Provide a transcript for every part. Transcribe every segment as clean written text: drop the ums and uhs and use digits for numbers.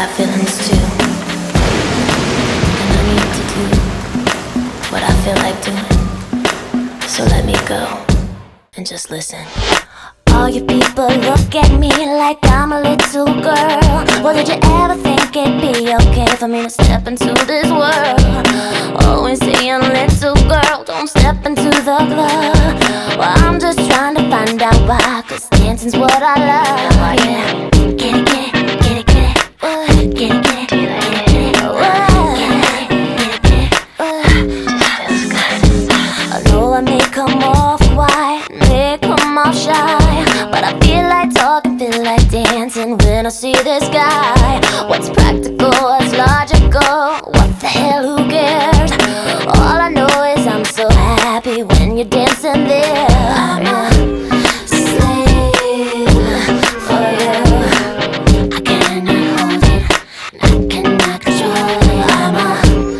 got feelings too, and I need to do what I feel like doing. So let me go and just listen. All you people look at me like I'm a little girl. Well, did you ever think it'd be okay for me to step into this world? Always saying, little girl, don't step into the club. Well, I'm just trying to find out why, 'cause dancing's what I love. Yeah. Get it, get it, get it, get it. Get it, get it, get it, get it. I know I may come off quiet, may come off shy, but I feel like talking, feel like dancing when I see this guy. What's practical, what's logical, what the hell, who cares? All I know is I'm so happy when you're dancing there. I'm a slave for you. I cannot hold it, I cannot control it. I'm a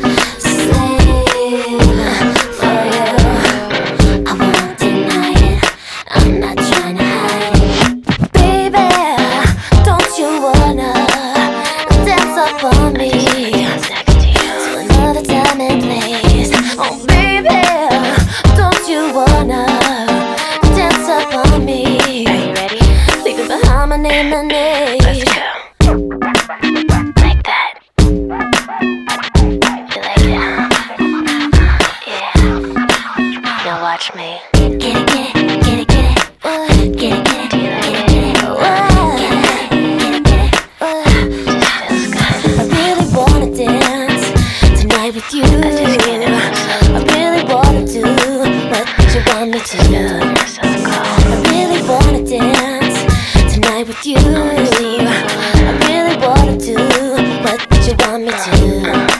slave for you. I won't deny it, I'm not trying to hide it. Baby, don't you wanna dance up on me to another time and place? Oh baby, don't you wanna dance up on me? Are you ready? Leave it behind my name and age. Let's go. Like that. You like it? Yeah. Now watch me. Get it, get it, get it, get it. Get it, get it, get it, get it. Get it, I really wanna dance tonight with you. I really wanna do what you want me to do. I really wanna dance tonight with you. I really wanna do what you want me to do.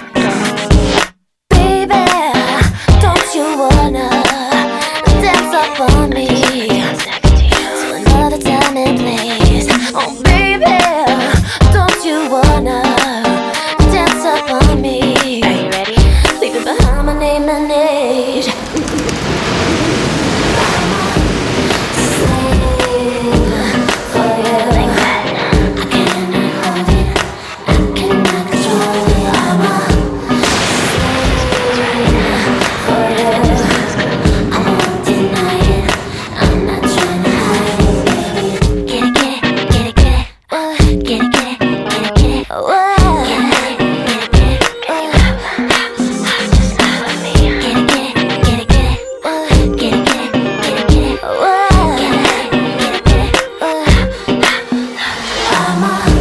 Baby, don't you wanna dance up on me to another time and place? Oh baby, don't you wanna dance up on me? Are you ready? Leave it behind my name and age. I'm a